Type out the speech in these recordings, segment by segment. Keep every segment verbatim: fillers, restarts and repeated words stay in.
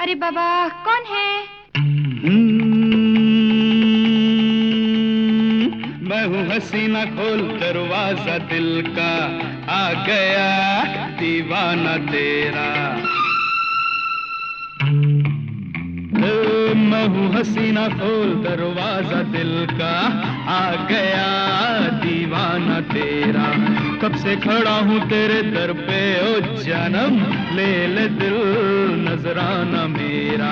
अरे बाबा, कौन है? मैं हूँ हसीना, खोल दरवाजा दिल का, आ गया दीवाना तेरा। मैं हूँ हसीना, खोल दरवाजा दिल का, आ गया दीवाना तेरा। कब से खड़ा हूँ तेरे दर पे ओ जानम, ले ले दिल नजराना मेरा।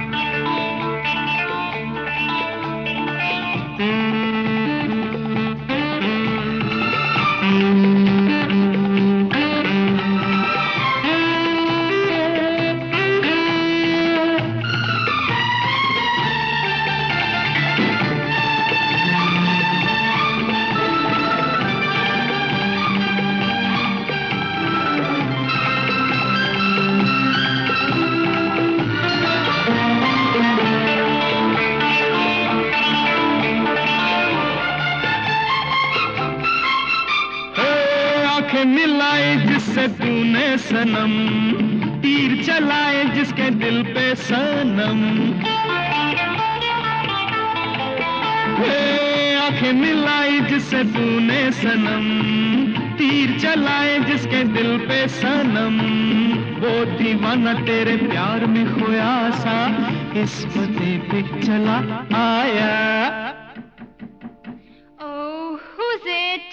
मिलाए जिससे तूने सनम, तीर चलाए जिसके दिल पे सनम। आंखें मिलाई जिससे तूने सनम, तीर चलाए जिसके दिल पे सनम। वो दीवाना तेरे प्यार में खोया सा, इस पते पे चला आया। Oh, who's it?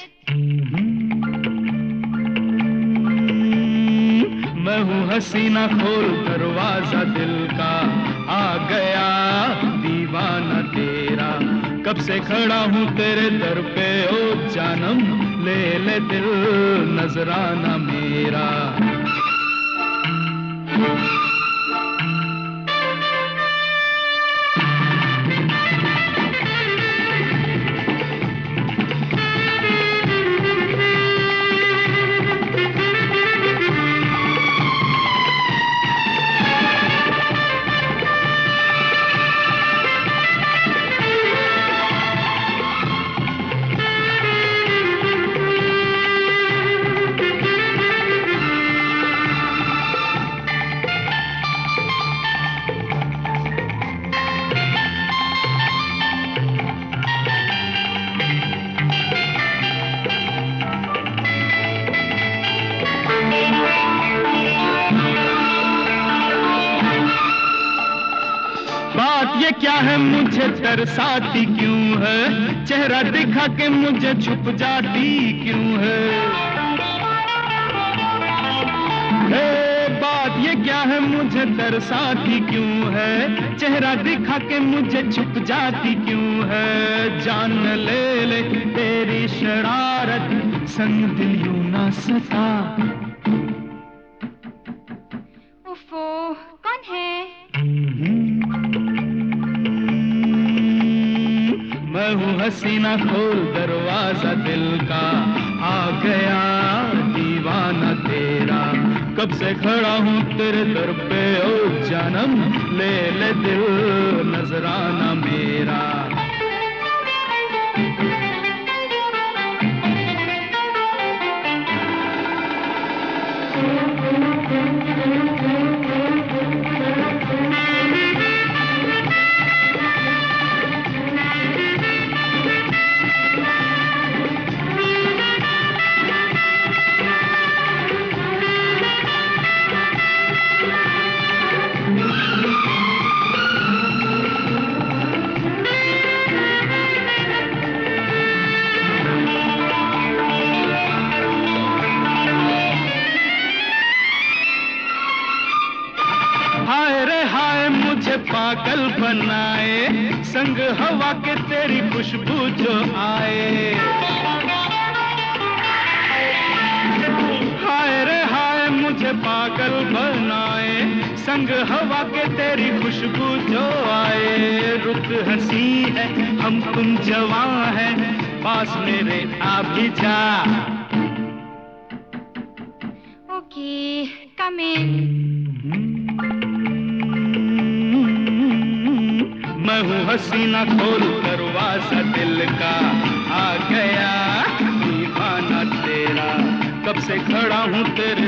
मैं हूँ हसीना, खोल दरवाजा दिल का, आ गया दीवाना तेरा। कब से खड़ा हूँ तेरे दर पे ओ जानम, ले ले दिल नजराना मेरा। बात ये क्या है मुझे तरसाती क्यों है, चेहरा दिखा के मुझे छुप जाती क्यों है। हे बात ये क्या है मुझे तरसाती क्यों है, चेहरा दिखा के मुझे छुप जाती क्यों है। जान ले ले तेरी शरारत, संग दिल यूं ना सता। उफ़ो, कौन है? मैं हूँ हसीना, खोल दरवाजा दिल का, आ गया दीवाना तेरा। कब से खड़ा हूँ तेरे दर पे ओ जानम, ले ले दिल नजराना मेरा। हाय रे हाय मुझे पागल बनाए, संग हवा के तेरी खुशबू जो आए। हाय रे हाय मुझे पागल बनाए, संग हवा के तेरी खुशबू जो आए। रुत हंसी है हम तुम जवां है, पास मेरे आ भी जा। Okay, come in. मैं हूँ हसीना, खोल दरवाजा दिल का, आ गया दीवाना तेरा। कब से खड़ा हूँ तेरे